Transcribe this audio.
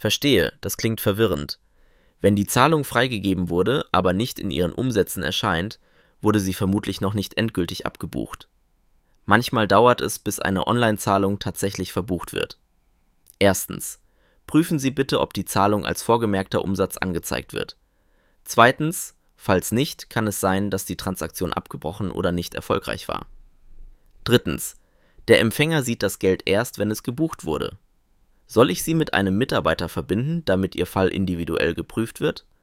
Verstehe, das klingt verwirrend. Wenn die Zahlung freigegeben wurde, aber nicht in Ihren Umsätzen erscheint, wurde sie vermutlich noch nicht endgültig abgebucht. Manchmal dauert es, bis eine Online-Zahlung tatsächlich verbucht wird. Erstens: Prüfen Sie bitte, ob die Zahlung als vorgemerkter Umsatz angezeigt wird. Zweitens: Falls nicht, kann es sein, dass die Transaktion abgebrochen oder nicht erfolgreich war. Drittens: Der Empfänger sieht das Geld erst, wenn es gebucht wurde. Soll ich Sie mit einem Mitarbeiter verbinden, damit Ihr Fall individuell geprüft wird?